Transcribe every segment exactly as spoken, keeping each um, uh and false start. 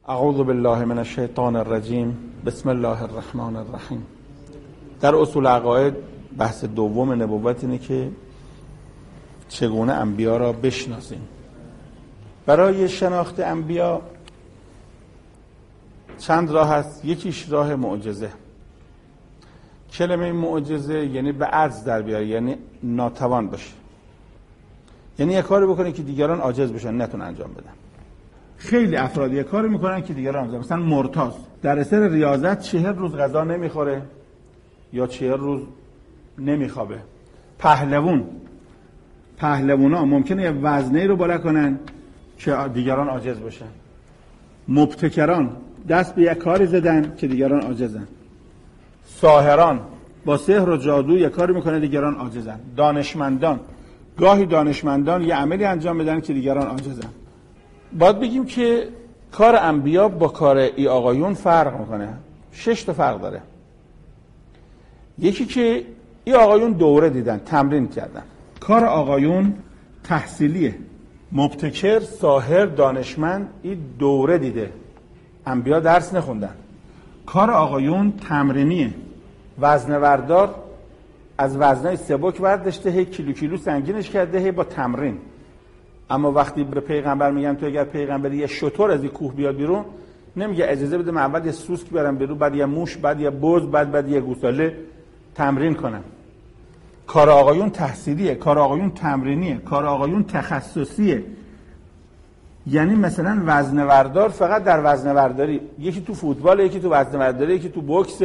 اعوذ بالله من الشیطان الرجیم. بسم الله الرحمن الرحیم. در اصول عقاید بحث دوم نبوت اینه که چگونه انبیا را بشناسیم. برای شناخت انبیا چند راه هست. یکیش راه معجزه. کلمه معجزه یعنی به عجز در بیاره، یعنی ناتوان باشه، یعنی یه کاری بکنه که دیگران عاجز بشن نتون انجام بدن. خیلی افراد یه کاری میکنن که دیگران انجام، مثلا مرتاض در اثر ریاضت چهل روز غذا نمیخوره یا چهل روز نمیخوابه. پهلوون پهلوونا ممکنه یه وزنه رو بالا کنن که دیگران عاجز بشن. مبتکران دست به یک کاری زدن که دیگران عاجزن. ساحران با سحر و جادو یک کاری میکنه دیگران عاجزن. دانشمندان گاهی دانشمندان یه عملی انجام بدن که دیگران عاجزن. باید بگیم که کار انبیا با کار ای آقایون فرق میکنه. شش تا فرق داره. یکی که ای آقایون دوره دیدن، تمرین کردن. کار آقایون تحصیلیه. مبتکر، ساحر، دانشمند این دوره دیده. انبیا درس نخوندن. کار آقایون تمرینیه. وزنه‌وردار از وزنای سبک برداشته، هی کیلو کیلو سنگینش کرده، هی با تمرین. اما وقتی به پیغمبر میگن تو اگر پیغمبری یه شتر از این کوه بیاد بیرون، نمیگه اجازه بده من اول یه سوسک برم بیرون، بعد یه موش، بعد یه بز، بعد بعد یه گوساله تمرین کنم. کار آقایون تحصیلیه، کار آقایون تمرینیه، کار آقایون تخصصیه. یعنی مثلا وزنه‌وردار فقط در وزنه‌ورداری، یکی تو فوتبال، یکی تو وزنه‌ورداری، یکی تو بوکس،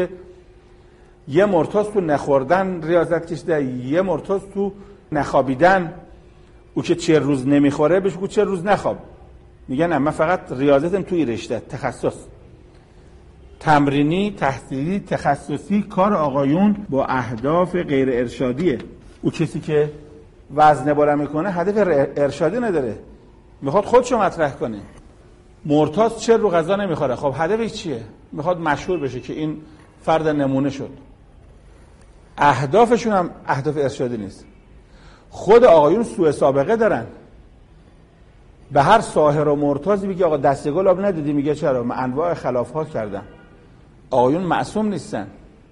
یه مرتاض تو نخوردن ریاضت کشیده، یه مرتاض تو نخوابیدن. او که چه روز نمیخوره بهش بگو چه روز نخواب، میگن نه من فقط ریاضتم توی رشته تخصص. تمرینی، تحصیلی، تخصصی. کار آقایون با اهداف غیر ارشادیه. او کسی که وزنه بالا میکنه هدف ارشادی نداره، میخواد خودشو مطرح کنه. مرتاض چه رو غذا نمیخوره، خب هدفش چیه؟ میخواد مشهور بشه که این فرد نمونه شد. اهدافشون هم اهداف ارشادی نیست. خود آقایون سوء سابقه دارن. به هر ساحر و مرتاضی میگه آقا دسته گل آب ندیدی، میگه چرا؟ من انواع خلافات کردم. آقایون معصوم نیستن.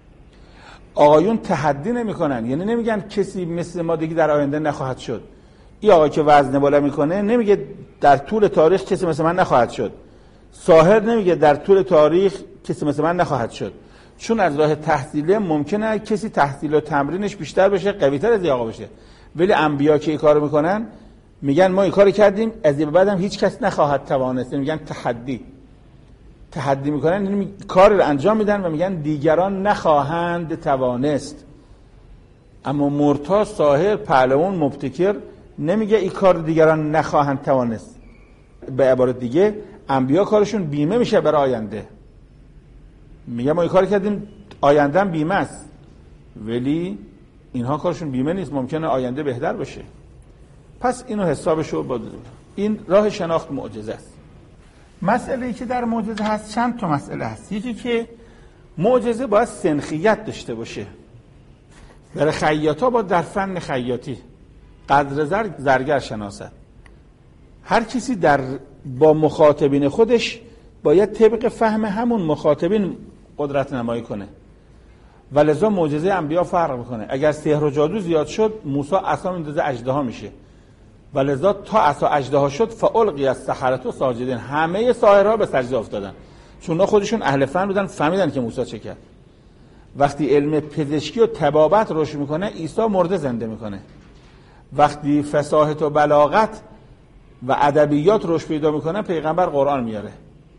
آقایون تحدی نمیکنن، یعنی نمیگن کسی مثل ما دیگه در آینده نخواهد شد. این آقا که وزن بالا میکنه نمیگه در طول تاریخ کسی مثل من نخواهد شد. ساحر نمیگه در طول تاریخ کسی مثل من نخواهد شد. چون از راه تحصیلی ممکنه کسی تحصیل و تمرینش بیشتر بشه، قوی‌تر از این آقا بشه. ولی انبیا که این کارو میکنن میگن ما این کارو کردیم، از این بعدم هیچ کس نخواهد توانست. میگن تحدی. تحدی میکنن، یعنی کار رو انجام میدن و میگن دیگران نخواهند توانست. اما مرتاض، ساحر، پهلوان، مبتکر نمیگه این کار دیگران نخواهند توانست. به عبارت دیگه انبیا کارشون بیمه میشه برای آینده. میگه ما این کار کردیم آینده هم بیمه است، ولی اینها کارشون بیمه نیست، ممکنه آینده بهتر بشه. پس اینو حسابشو با این راه شناخت معجزه است. مسئله‌ای که در معجزه هست چند تا مسئله هست. یکی که معجزه باید سنخیت داشته باشه. برای خیاطا با در فن خیاطی قدر زر زرگر شناسد. هر کسی در با مخاطبین خودش باید طبق فهم همون مخاطبین قدرت نمایی کنه. ولذا معجزه انبیا فرق میکنه. اگر سحر و جادو زیاد شد، موسی عصا میندازه اژدها میشه. ولذا تا عصا اژدها شد فالقی السحرة ساجدین، همه ساحرها به سجده افتادن، چون اونا خودشون اهل فن بودن، فهمیدن که موسی چه کرد. وقتی علم پزشکی و طبابت رشد میکنه، عیسی مرده زنده میکنه. وقتی فصاحت و بلاغت و ادبیات رشد پیدا میکنه، پیغمبر قرآن میاره.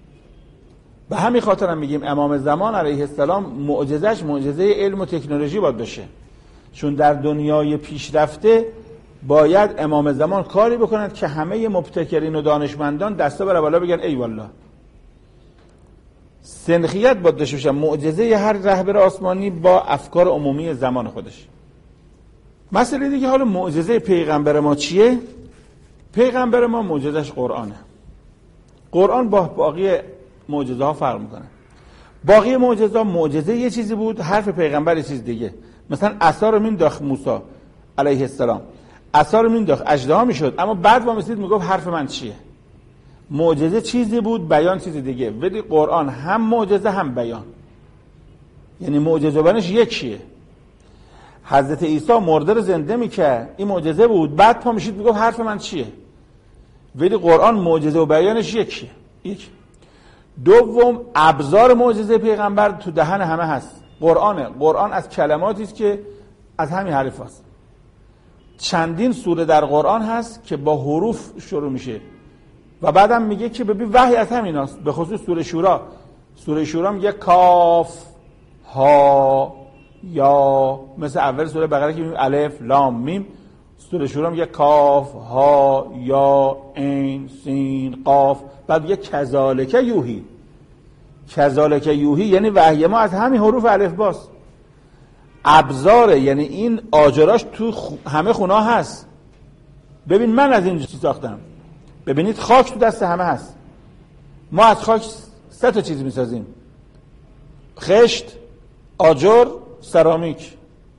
به همین خاطر هم میگیم امام زمان علیه السلام معجزش معجزه علم و تکنولوژی باید بشه، چون در دنیای پیشرفته باید امام زمان کاری بکنند که همه مبتکرین و دانشمندان دستا بر بالا بگن ای والله. سنخیت باید داشته باشه. معجزه هر رهبر آسمانی با افکار عمومی زمان خودش. مسئله دیگه حالا معجزه پیغمبر ما چیه؟ پیغمبر ما معجزش قرآنه. قرآن با باقی معجزه ها فرق میکنه. باقی معجزه ها معجزه یه چیزی بود، حرف پیغمبر یه چیز دیگه. مثلا عصا رو مینداخت موسی علیه السلام، عصا رو مینداخت اژدها میشد، اما بعد با مسید میگفت حرف من چیه. معجزه چیزی بود، بیان چیزی دیگه. ولی قرآن هم معجزه هم بیان، یعنی معجزه بیانش یکیه. حضرت عیسی مرده رو زنده میکرد، این معجزه بود، بعد پا میشید میگفت حرف من چیه. ولی قرآن معجزه و بیانش یکیه. یک. دوم، ابزار معجزه پیغمبر تو دهن همه هست. قرآنه. قرآن از کلماتی است که از همین حرف هست. چندین سوره در قرآن هست که با حروف شروع میشه و بعدم میگه که ببین وحی از همین هست. به خصوص سوره شورا. سوره شورا میگه کاف ها یا، مثل اول سوره بقره که میگه الف لام میم. سوره شورا میگه کاف ها یا عین سین قاف، بعد میگه کذالک یوحی. کذالک یوحی یعنی وحی ما از همین حروف الف باست. ابزاره، یعنی این آجراش تو همه خونا هست. ببین من از این چیز ساختم، ببینید خاک تو دست همه هست. ما از خاک سه تا چیز میسازیم: خشت، آجر، سرامیک،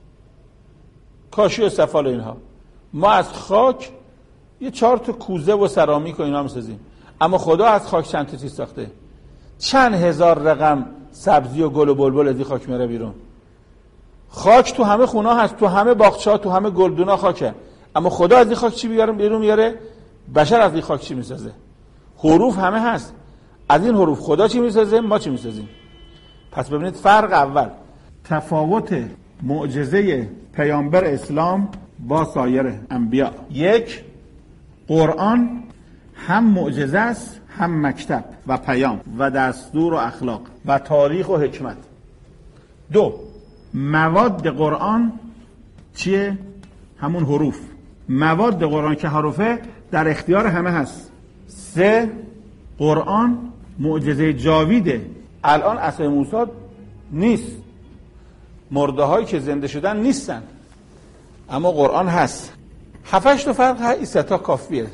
کاشی و سفال. اینها ما از خاک یه چهار تا کوزه و سرامیک و اینا میسازیم. اما خدا از خاک چند تا چیز ساخته؟ چند هزار رقم سبزی و گل و بلبل از این خاک میره بیرون. خاک تو همه خونا هست، تو همه باغچه‌ها، تو همه گلدونا خاکه. اما خدا از این خاک چی بیاره بیرون میاره؟ بشر از این خاک چی میسازه؟ حروف همه هست. از این حروف خدا چی میسازه؟ ما چی میسازیم؟ پس ببینید فرق اول، تفاوت معجزه پیامبر اسلام با سایر انبیا. یک، قرآن هم معجزه است، هم مکتب و پیام و دستور و اخلاق و تاریخ و حکمت. دو، مواد قرآن چیه؟ همون حروف. مواد قرآن که حروفه در اختیار همه هست. سه، قرآن معجزه جاویده. الان عصای موسی نیست، مرده هایی که زنده شدن نیستن، اما قرآن هست. هفتش تا فرق هست، این سه تا کافیه.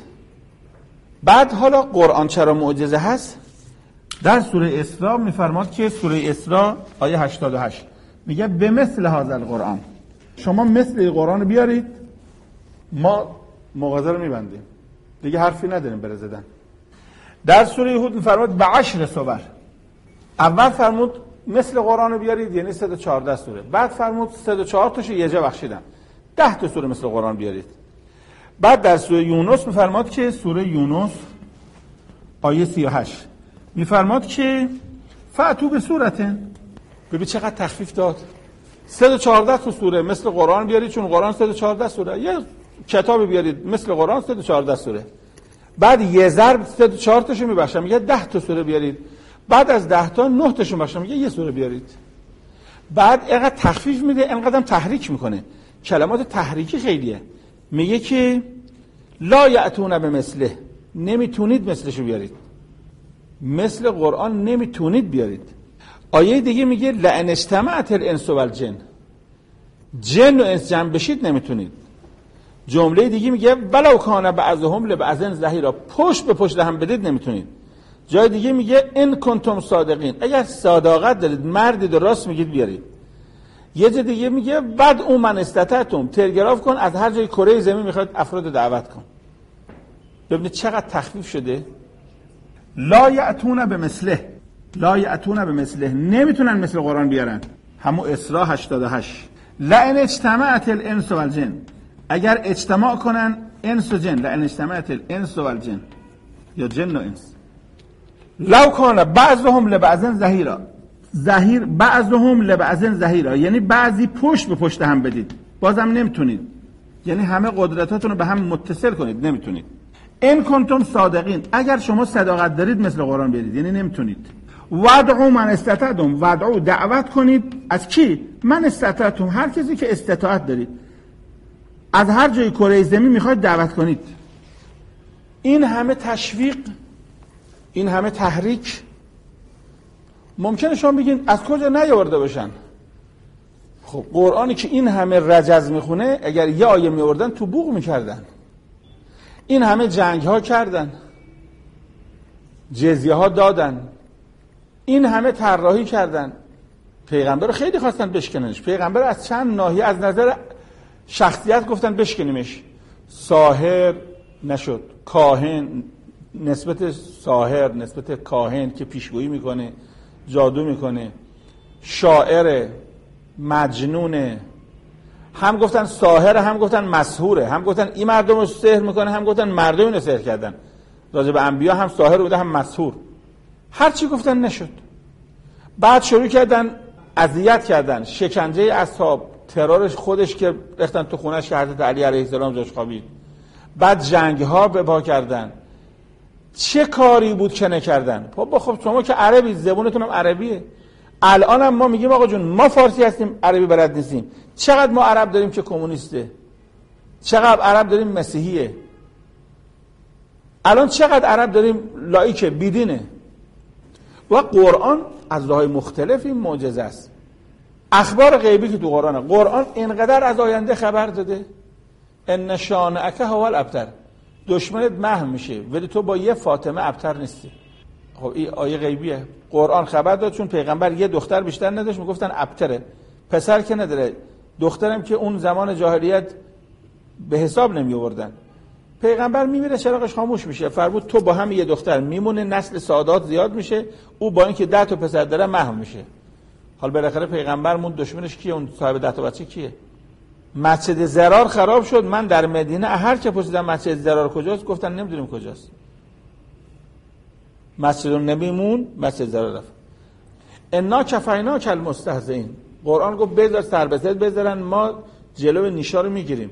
بعد حالا قرآن چرا معجزه هست؟ در سوره اسراء میفرماد که سوره اسراء آیه هشتاد و هشت میگه به مثل هذا القرآن، شما مثل قرآن بیارید ما مغازه رو میبندیم، دیگه حرفی نداریم برای زدن. در سوره هود میفرماد به عشر سور. اول فرمود مثل قرآن بیارید یعنی صد و چهارده سوره، بعد فرمود صد و چهار تاشو یه جا بخشیدن، ده تا سوره مثل قرآن بیارید. بعد در سوره یونس میفرماد که سوره یونس آیه سی و هشت میفرماد که فاتو به سورتن. ببین چقدر تخفیف داد. صد و چهارده تا سوره مثل قرآن بیارید، چون قرآن صد و چهارده سوره. یه کتاب بیارید مثل قرآن صد و چهارده سوره. بعد یه ضرب صد و چهار تاشو میبخشم، میگه ده تا سوره بیارید. بعد از ده تا نه تاشو میبخشم، میگه یه سوره بیارید. بعد اینقدر تخفیف میده، اینقدر تحریک میکنه. کلمات تحریکی خیلیه. میگه که لا یأتون بمثله، نمیتونید مثلشو بیارید. مثل قرآن نمیتونید بیارید. آیه دیگه میگه لئن اجتمعت الانس والجن، جن و انس جمع بشید نمیتونید. جمله دیگه میگه ولو کان بعضهم لبعض ظهیرا، پشت به پشت هم بدید نمیتونید. جای دیگه میگه ان کنتم صادقین، اگر صداقت دارید، مردید و راست میگید بیارید. یه جای دیگه میگه بعد اون من استطعتم، تلگراف کن از هر جای کره زمین میخواد افراد دعوت کن. ببینید چقدر تخفیف شده. لا یأتون بمثله، لا یأتون بمثله، نمیتونن مثل قرآن بیارن. همون اسراء هشتاد و هشت. لئن اجتمعت الانس والجن، اگر اجتماع کنن انس و جن، لئن اجتمعت الانس والجن یا جن و انس، لو کان بعضهم لبعض ظهیرا، ظهیر بعضهم لبعض ظهیرا یعنی بعضی پشت به پشت هم بدید، بازم نمیتونید. یعنی همه قدرتاتون رو به هم متصل کنید، نمیتونید. ان کنتم صادقین، اگر شما صداقت دارید مثل قرآن بیارید، یعنی نمیتونید. ودعو من استطعتم، ودعو دعوت کنید از کی؟ من استطعتم، هر کسی که استطاعت دارید، از هر جای کره زمین میخواید دعوت کنید. این همه تشویق، این همه تحریک، ممکنه شما بگین از کجا نیاورده باشن؟ خب قرآنی که این همه رجز میخونه، اگر یه آیه میوردن تو بوق میکردن. این همه جنگ ها کردن، جزیه ها دادن، این همه طراحی کردن، پیغمبر رو خیلی خواستن بشکننش. پیغمبر از چند ناحیه از نظر شخصیت گفتن بشکنیمش. ساحر نشد، کاهن، نسبت ساحر، نسبت کاهن که پیشگویی میکنه، جادو میکنه، شاعر، مجنونه، هم گفتن ساحر، هم گفتن مسحوره، هم گفتن این مردم رو سحر میکنه، هم گفتن مردم اینو سحر کردن. راجع به انبیا هم ساحر بوده هم مسحور. هر چی گفتن نشد. بعد شروع کردن اذیت کردن، شکنجه اصحاب، ترورش خودش که رفتن تو خونش که حضرت علی علیه السلام جاش خوابید. بعد جنگ ها به پا کردن. چه کاری بود که نکردن؟ بابا خب شما که عربی، زبونتون هم عربیه. الان هم ما میگیم آقا جون ما فارسی هستیم، عربی بلد نیستیم. چقدر ما عرب داریم که کمونیسته، چقدر عرب داریم مسیحیه، الان چقدر عرب داریم لایکه بیدینه. و قرآن از راههای مختلفی معجزه است. اخبار غیبی که تو قرآنه، قرآن اینقدر از آینده خبر داده. ان شانئک هو الابتر، دشمنت محو میشه ولی تو با یه فاطمه ابتر نیستی. خب این آیه غیبیه، قرآن خبر داد. چون پیغمبر یه دختر بیشتر نداشت میگفتن ابتره، پسر که نداره، دخترم که اون زمان جاهلیت به حساب نمی آوردن. پیغمبر میمیره چراغش خاموش میشه، فرمود تو با هم یه دختر میمونه، نسل سادات زیاد میشه، او با اینکه ده تا پسر داره محو میشه. حال بالاخره پیغمبرمون دشمنش کیه؟ اون صاحب ده تا بچه کیه؟ مسجد زرار خراب شد. من در مدینه هر که پرسیدم مسجد زرار کجاست گفتن نمیدونیم کجاست. مسجد النبی مون، مسجد زرار رفت. انا کفیناک المستهزئین، قرآن گفت بذار سر به سر بذارن، ما جلو نیشا رو میگیریم.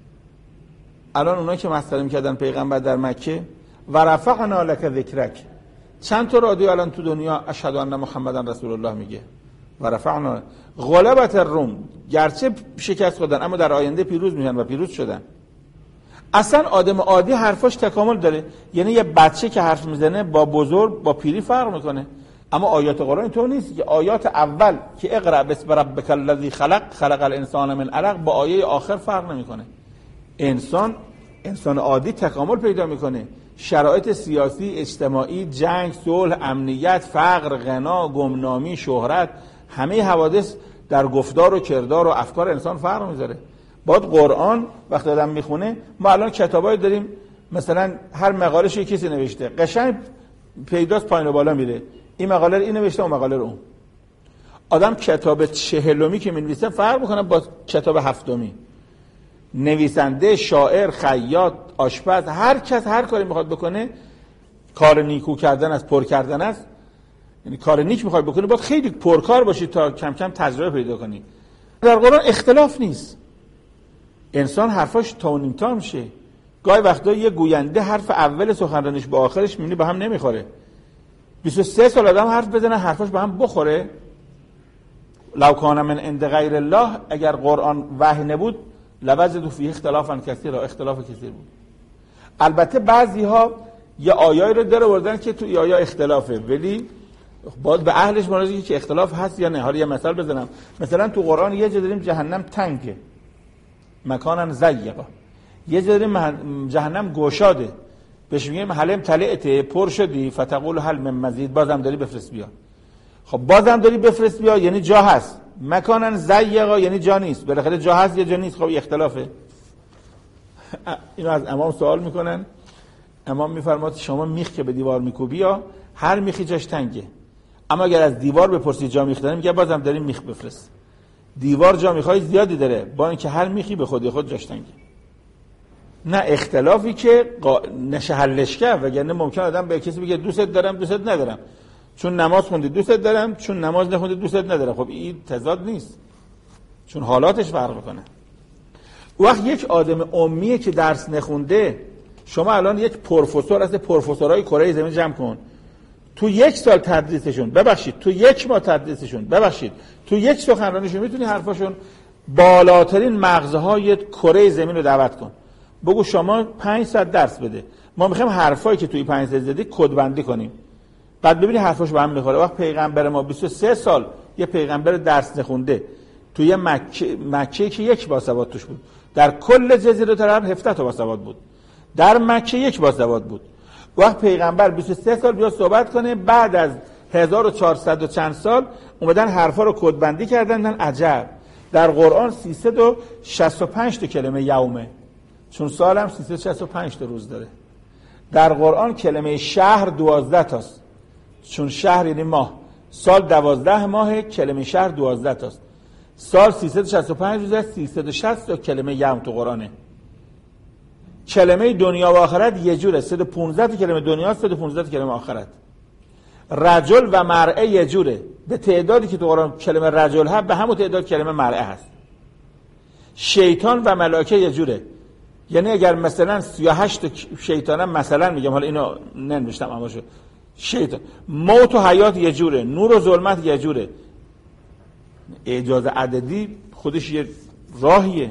الان اونا که مسخره میکردن پیغمبر در مکه، و رفعنا لک ذکرک، چند تا رادیو الان تو دنیا اشهد ان محمدن رسول الله میگه. و رفعنا غلبت الروم، گرچه شکست خوردن اما در آینده پیروز میشن و پیروز شدن. اصلا آدم عادی حرفاش تکامل داره، یعنی یه بچه که حرف میزنه با بزرگ با پیری فرق میکنه. اما آیات قرآن اینطور نیست که آیات اول که اقرأ بسم ربک الذی خلق خلق الانسان من علق با آیه آخر فرق نمیکنه. انسان انسان عادی تکامل پیدا میکنه. شرایط سیاسی، اجتماعی، جنگ، صلح، امنیت، فقر، غنا، گمنامی، شهرت، همه حوادث در گفتار و کردار و افکار انسان فرق میذاره. بعد قرآن وقتی آدم میخونه، ما الان کتابایی داریم مثلا هر مقاله‌ش یک کسی نوشته، قشنگ پیداست پایین و بالا میره، این مقاله رو این نوشته اون مقاله رو اون. آدم کتاب چهلمی که می‌نویسه فرق میکنه با کتاب هفتمی. نویسنده، شاعر، خیاط، آشپز، هر کس هر کاری میخواد بکنه، کار نیکو کردن است، پر کردن است. یعنی کار نیک میخواد بکنه باید خیلی پرکار باشی تا کم کم تجربه پیدا کنی. در قرآن اختلاف نیست. انسان حرفاش تا و نیم تا میشه. گاهی وقتا یه گوینده حرف اول سخنرانیش با آخرش میبینی با هم نمیخوره. بیست و سه سال آدم حرف بزنه حرفاش با هم بخوره. لو کان من عند غیر الله، اگر قرآن وحی نبود لوجدوا فیه اختلافا کثیرا، اختلاف کثیر بود. البته بعضی ها یه آیایی رو در آوردن که تو آیا اختلافه، ولی باید به اهلش مراجعه که اختلاف هست یا نه. حالا یه مثال بزنم. مثلا تو قرآن یه جا داریم جهنم تنگه، مکانن ضیقه، یه جا داریم جهنم گشاده، بهش میگیم حلم تلعته، پر شدی، فتقول هل من مزید، بازم داری بفرست بیا. خب بازم داری بفرست بیا یعنی جا هست. مکانن ضیقه یعنی جا نیست، بالاخره جا هست یا جا نیست. خب اختلافه. اینو از امام سوال میکنن، امام میفرماد شما میخ که به دیوار میکوبی یا هر میخی جاش تنگه، اما اگر از دیوار بپرسی جا میخ داره، میگه بازم داری میخ بفرست. دیوار جا میخای زیادی داره، با اینکه هر میخی به خودی خود جاش تنگه. نه اختلافی که قا... نشه حلش کرد، وگرنه ممکن آدم به کسی بگه دوست دارم دوست ندارم، چون نماز خوندی دوست دارم، چون نماز نخوندی دوست ندارم. خب این تضاد نیست، چون حالاتش فرق میکنه. وقت یک آدم امیه که درس نخونده، شما الان یک پروفسور از پروفسورهای کره زمین جمع کن، تو یک سال تدریسشون، ببخشید تو یک ماه تدریسشون، ببخشید تو یک سخنرانیشون میتونی حرفاشون بالاترین مغزهای کره زمین رو دعوت کن. بگو شما پنج ساعت درس بده، ما میخوایم حرفایی که توی پنج ساعت زدی کدبندی کنیم، بعد ببینی حرفاش با هم میخوره. وقت پیغمبر ما بیست و سه سال یه پیغمبر درس نخونده توی مکه، مکه که یک باسواد توش بود، در کل جزیره عرب هفده تا باسواد بود، در مکه یک باسواد بود. وقت پیغمبر بیست و سه سال بیا صحبت کنه، بعد از هزار و چهارصد و چند سال اومدن حرفا رو کدبندی کردن. عجب، در قرآن سیصد و شصت و پنج تا کلمه یومه، چون سال هم سیصد و شصت و پنج تا روز داره. در قرآن کلمه شهر دوازده تاست، چون شهر یعنی ماه. سال دوازده ماه، کلمه شهر دوازده تاست. سال سیصد و شصت و پنج روزه، سیصد و شصت تا کلمه یوم تو قرآنه. کلمه دنیا و آخرت یه جوره، صد و پانزده تا کلمه دنیا، صد و پانزده تا کلمه آخرت. رجل و مرعه یه جوره، به تعدادی که تو قرآن کلمه رجل هست به همون تعداد کلمه مرعه هست. شیطان و ملائکه یه جوره، یعنی اگر مثلا سی و هشت شیطانم مثلا میگم، حالا اینو ننوشتم اما شو شیطان. موت و حیات یه جوره، نور و ظلمت یه جوره. اعجاز عددی خودش یه راهیه.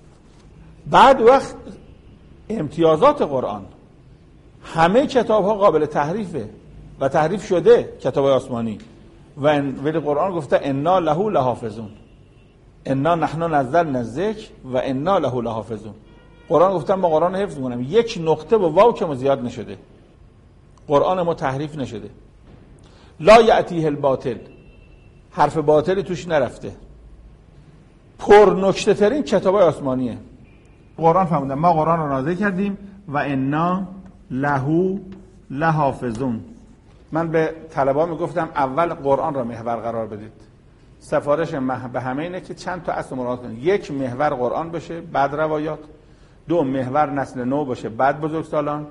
بعد وقت امتیازات قرآن، همه کتاب ها قابل تحریفه و تحریف شده، کتاب آسمانی. و ولی قرآن گفته انا له لحافظون، انا نحن نزلنا الذکر و انا له لحافظون. قرآن گفتن ما قرآن حفظ می‌کنیم. یک نقطه و واو که زیاد نشده، قرآن ما تحریف نشده. لا یأتیه الباطل، حرف باطلی توش نرفته. پر نکته ترین کتاب آسمانیه. قرآن فرمودن ما قرآن رو نازل کردیم و انا له لحافظون. من به طلبا میگفتم اول قرآن را محور قرار بدید. سفارش به همه اینه که چند تا اصل مراعات کنید. یک، محور قرآن بشه، بعد روایات. دو، محور نسل نو باشه، بعد بزرگسالان.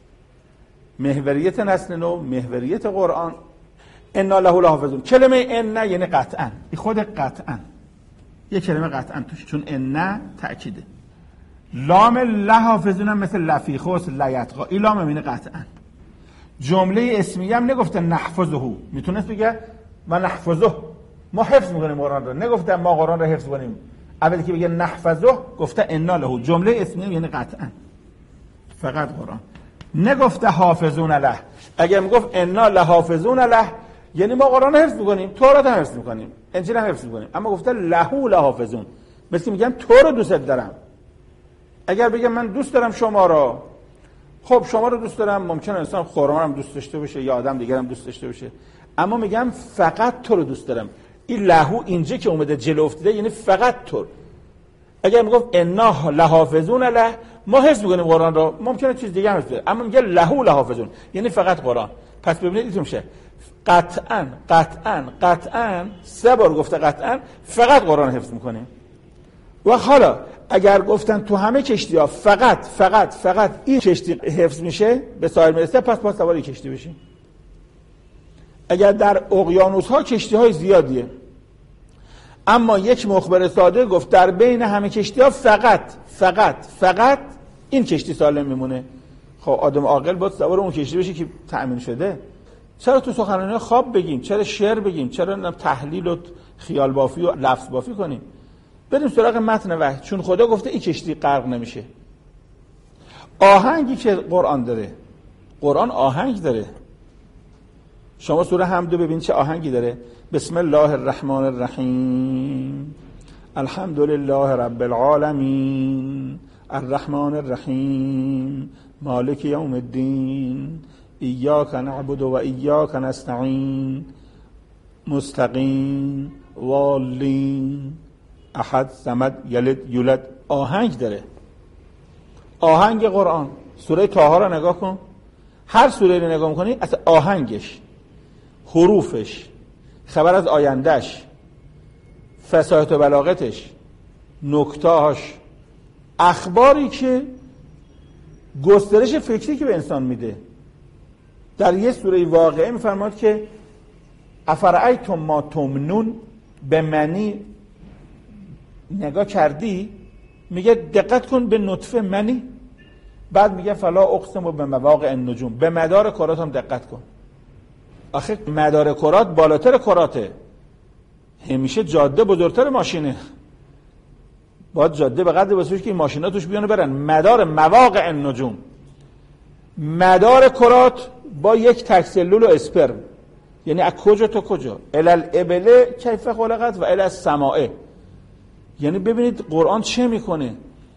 محوریت نسل نو، محوریت قرآن. انا له لحافظون. کلمه ان یعنی قطعا، این خود قطعا یک کلمه قطعا توش، چون ان تأکیده. لام لحافظون هم مثل لفیخوس لیتقا، این لام یعنی قطعا. جمله اسمیه هم نگفته نحفظه، میتونست بگه و نحفظه، ما حفظ میکنیم قرآن رو. نگفته ما قرآن رو حفظ کنیم، اولی که بگه نحفظه گفته انا له. جمله اسمیه یعنی قطعا، فقط قرآن. نگفته حافظون له. اگر میگفت انا لحافظون له یعنی ما قرآن رو حفظ میکنیم، تورات هم حفظ میکنیم، انجیل هم حفظ میکنیم. اما گفته له لحافظون، مثل میگم تو رو دوست دارم. اگر بگم من دوست دارم شما رو، خب شما رو دوست دارم، ممکنه انسان خرما هم دوست داشته باشه یا آدم دیگر هم دوست داشته باشه، اما میگم فقط تو رو دوست دارم. این لهو اینجا که اومده جلو افتاده یعنی فقط تو. اگر میگفت انا لحافظون له، ما حفظ میکنیم قرآن رو، ممکنه چیز دیگه هم باشه، اما میگه لهو لحافظون یعنی فقط قرآن. پس ببینید اینطور میشه قطعا قطعا قطعا، سه بار گفته قطعا، فقط قرآن حفظ میکنیم. و حالا اگر گفتن تو همه کشتی ها فقط فقط فقط این کشتی حفظ میشه، به ساحل میرسه، پس پس سوار کشتی بشیم. اگر در اقیانوس ها کشتی های زیادیه، اما یک مخبر ساده گفت در بین همه کشتی ها فقط فقط فقط این کشتی سالم میمونه، خب آدم عاقل باید سوار اون کشتی بشه که تأمین شده. چرا تو سخنرانی خواب بگیم؟ چرا شعر بگیم؟ چرا تحلیل و خیال بافی و لفظ بافی کنیم؟ بریم سراغ متن وحی، چون خدا گفته این کشتی غرق نمیشه. آهنگی که قرآن داره، قرآن آهنگ داره. شما سوره حمد ببین چه آهنگی داره. بسم الله الرحمن الرحیم، الحمد لله رب العالمین، الرحمن الرحیم، مالک یوم الدین، ایاک نعبد و ایاک نستعین، مستقیم، والین، احد، صمد، یلد، یولد. آهنگ داره. آهنگ قرآن. سوره طه رو نگاه کن، هر سوره رو نگاه کنی اصلا آهنگش، حروفش، خبر از آیندهش، فصاحت و بلاغتش، نکتهاش، اخباری که گسترش فکری که به انسان میده. در یه سوره واقعه میفرماد که افرأیتم ما تمنون، به منی نگاه کردی؟ میگه دقت کن به نطفه منی. بعد میگه فلا اقسم به مواقع النجوم، به مدار کرات هم دقت کن. آخه مدار کرات بالاتر کراته، همیشه جاده بزرگتر ماشینه، باید جاده به قدر بسیارش که این ماشینا توش بیانو برن. مدار مواقع النجوم، مدار کرات با یک تکسلول و اسپرم، یعنی از کجا تا کجا. الالابله کیف خلقت و الالسماء. یعنی ببینید قرآن چه میکنه،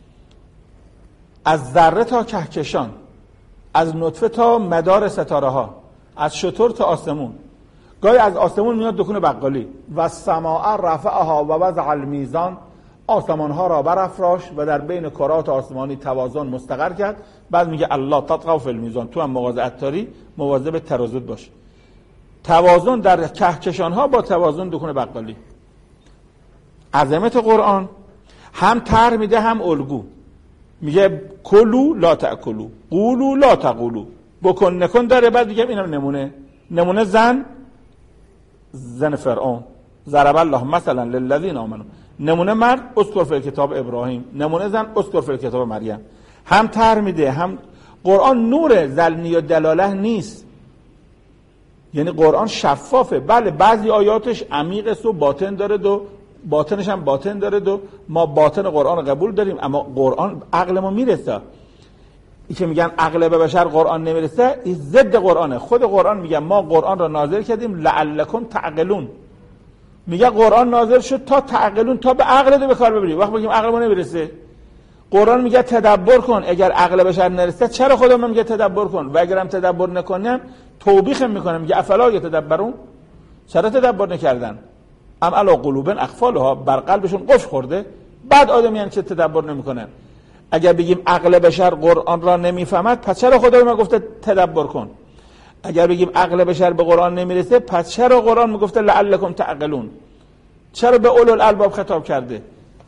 از ذره تا کهکشان، از نطفه تا مدار ستاره ها، از شتر تا آسمون. گاهی از آسمون میاد دکون بقالی. و السماء رفعها و وضع المیزان، آسمان ها را برافراشت و در بین کرات آسمانی توازن مستقر کرد. بعد میگه الله تطغوا فی المیزان، تو هم مغازه عطاری مواظب ترازو باش. توازن در کهکشان ها با توازن دکون بقالی. عظمت قرآن هم تر میده هم الگو. میگه کلو لا تاکلو، قولو لا تقولو، بکن نکن داره. بعد میگم اینم نمونه. نمونه زن زن فرعون، ضرب الله مثلا للذین آمنوا. نمونه مرد اذکر فی کتاب ابراهیم. نمونه زن اذکر فی کتاب مریم. هم تر میده هم. قرآن نور ظنی و دلاله نیست، یعنی قرآن شفافه. بله بعضی آیاتش عمیق است و باطن داره و باطنش هم باطن داره و ما باطن قرآن قبول داریم، اما قرآن عقل ما میرسه. این که میگن عقل به بشر قرآن نمیرسه، این ضد قرآنه. خود قرآن میگه ما قرآن را نازل کردیم لعلکم تعقلون. میگه قرآن نازل شد تا تعقلون، تا به عقل به کار ببری. وقتی میگیم عقل ما نمیرسه، قرآن میگه تدبر کن. اگر عقل بشر نرسه چرا خدا من میگه تدبر کن؟ و اگرم تدبر نکنم توبیخ میکنم، میگه افلا یتدبرون، چرا تدبر نکردن؟ ام علی قلوب اقفالها، بر قلبشون قفل خورده. بعد آدمیان که تدبر نمیکنن. اگر بگیم عقل بشر قرآن را نمیفهمد، پس چرا خدا ما گفته تدبر کن؟ اگر بگیم عقل بشر به قرآن نمیرسه، پس چرا قرآن میگفته لعلکم تعقلون؟ چرا به اولو الالباب خطاب کرده؟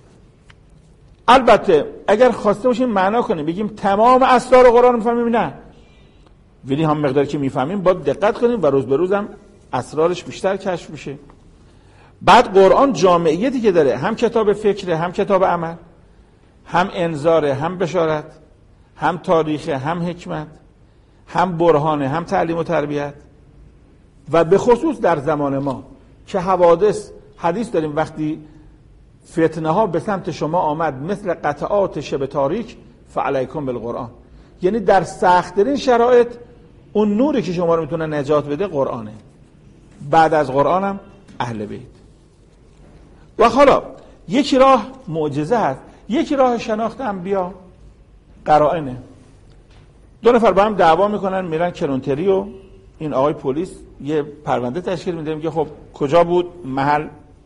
البته اگر خواسته باشیم معنا کنیم بگیم تمام اسرار قرآن میفهمیم، نه، ولی هم مقداری که میفهمیم باید دقت کنیم و روز به روز هم اسرارش بیشتر کشف میشه. بعد قرآن جامعیتی که داره، هم کتاب فکره، هم کتاب عمل، هم انذاره، هم بشارت، هم تاریخه، هم حکمت، هم برهانه، هم تعلیم و تربیت. و به خصوص در زمان ما که حوادث، حدیث داریم وقتی فتنه ها به سمت شما آمد مثل قطعات شب تاریک فعلیکم بالقرآن، یعنی در سخت‌ترین شرایط اون نوری که شما رو میتونه نجات بده قرآنه. بعد از قرآنم اهل بیت. و حالا یکی راه معجزه هست، یکی راه شناخت انبیا قرائنه. دو نفر با هم دعوا میکنن، میرن کرونتری و این آقای پلیس یه پرونده تشکیل میده، میگه خب کجا بود محل،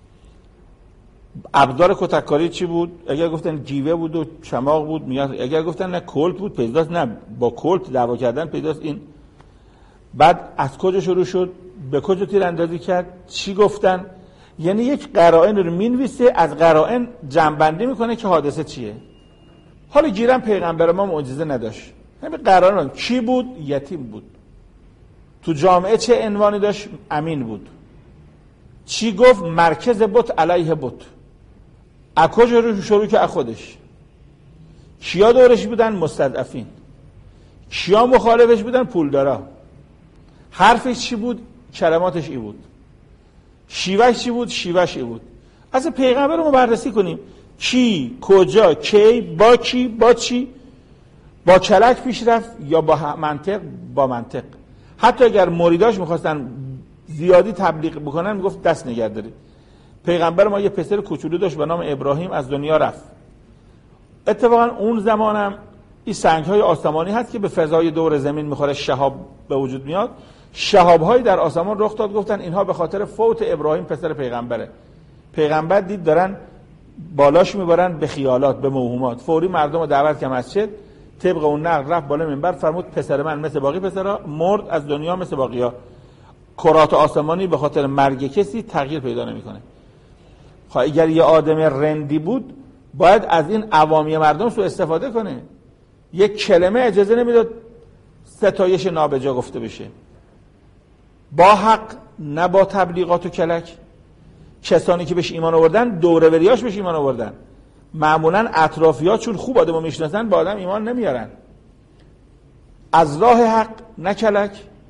ابزار کتککاری چی بود؟ اگر گفتن جیوه بود و چماق بود میگن، اگر گفتن نه کلت بود پیداست، نه با کلت دعوا کردن پیداست این. بعد از کجا شروع شد، به کجا تیراندازی کرد، چی گفتن؟ یعنی یک قرائن رو مینویسه، از قرائن جمع‌بندی میکنه که حادثه چیه. حالا گیرم پیغمبر ما معجزه نداشت، همین قرائن کی بود؟ یتیم بود. تو جامعه چه عنوانی داشت؟ امین بود. چی گفت؟ مرکز بت علیه بت. از کجا رو شروع که از خودش. کیا دورش بودن؟ مستضعفین. کیا مخالفش بودن؟ پولدارا. حرفش چی بود؟ کلماتش ای بود. شیوهش چی بود؟ شیوهش ای بود. اصلا پیغمبر رو بررسی کنیم، کی، کجا، کی، با کی، با چی، با کلک پیش رفت یا با منطق؟ با منطق. حتی اگر مریداش میخواستن زیادی تبلیغ بکنن میگفت دست نگه دارید. پیغمبر ما یه پسر کوچولو داشت به نام ابراهیم، از دنیا رفت. اتفاقا اون زمانم این سنگ‌های آسمانی هست که به فضای دور زمین میخوره، شهاب به وجود میاد. شهاب‌هایی در آسمان رخ داد، گفتن اینها به خاطر فوت ابراهیم پسر پیغمبره. پیغمبر دید دارن بالاش میبرن به خیالات، به موهومات. فوری مردم رو دعوت کرد مسجد، طبق اون نقل رفت بالا منبر فرمود پسر من مثل باقی پسرها مرد، از دنیا مثل باقی‌ها. کرات آسمانی به خاطر مرگ کسی تغییر پیدا نمیکنه. خب اگر یه آدم رندی بود باید از این عوامی مردم سو استفاده کنه. یک کلمه اجازه نمیداد ستایش نابجا گفته بشه. با حق، نه با تبلیغات و کلک. کسانی که بهش ایمان آوردن دوره‌وریاش بهش ایمان آوردن. معمولا اطرافیات چون خوب آدمو میشناسن با آدم ایمان نمیارن. از راه حق، نه کلک،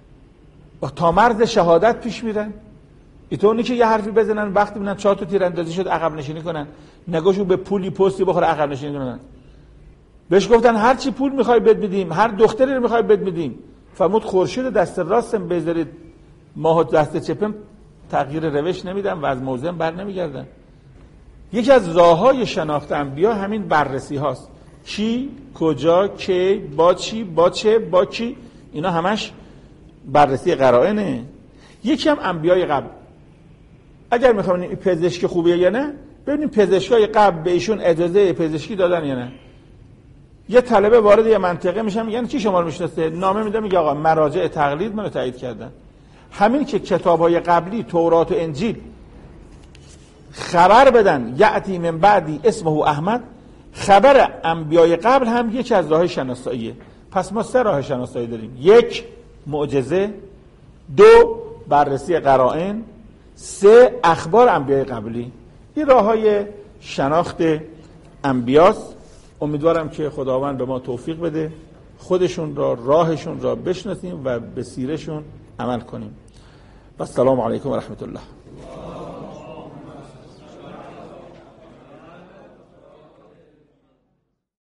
تا مرز شهادت پیش میرن. اینطور نیست که یه حرفی بزنن وقتی ببینن چهار تا تیراندازی شد عقب نشینی کنن، نگاشو به پولی پستی بخوره عقب نشینی کنن. بهش گفتن هر چی پول میخوای بد میدیم، هر دختری رو میخوای بد میدیم. فرمود خورشید دست راستم بذارید، ماهو دست چپم، تغییر روش نمیدم و از موضعم بر نمیگردن. یکی از راههای شناخت انبیا همین بررسی هاست. کی، کجا، کی، با چی، با چه، با کی، اینا همش بررسی قرائنه. یکی هم انبیای قبل. اگر میخوایم این پزشک خوبیه یا نه، ببینیم پزشکای قبل به ایشون اجازه پزشکی دادن یا نه. یه طلبه وارد یه منطقه میشن میگن کی شما رو میشناسه؟ نامه میده میگه آقا مراجع تقلید منو تایید کردن. همین که کتابای قبلی تورات و انجیل خبر بدن یأتی من بعدی اسمه احمد، خبر انبیای قبل هم یکی از راه شناساییه. پس ما سه راه شناسایی داریم: یک، معجزه، دو، بررسی قرائن، سه، اخبار انبیای قبلی. این راههای شناخت انبیاست. امیدوارم که خداوند به ما توفیق بده خودشون را، راهشون را بشناسیم و به سیرشون عمل کنیم. و السلام علیکم و رحمت الله.